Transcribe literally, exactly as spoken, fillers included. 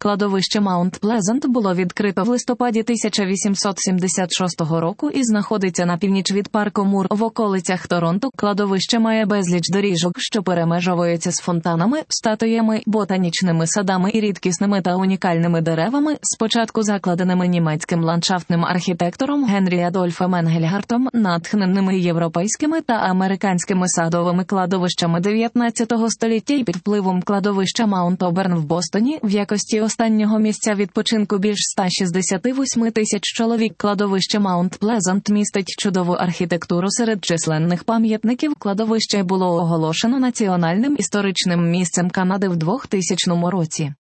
Кладовище Маунт Плезант було відкрито в листопаді тисяча вісімсот сімдесят шостого року і знаходиться на північ від парку Мур в околицях Торонто. Кладовище має безліч доріжок, що перемежовуються з фонтанами, статуями, ботанічними садами і рідкісними та унікальними деревами, спочатку закладеними німецьким ландшафтним архітектором Генрі Адольфом Енгельгартом, натхненими європейськими та американськими садовими кладовищами дев'ятнадцятого століття і під впливом кладовища Маунт Оберн в Бостоні в якості останнього місця відпочинку більш ста шістдесяти восьми тисяч чоловік. Кладовище Маунт Плезант містить чудову архітектуру серед численних пам'ятників. Кладовище було оголошено національним історичним місцем Канади в двохтисячному році.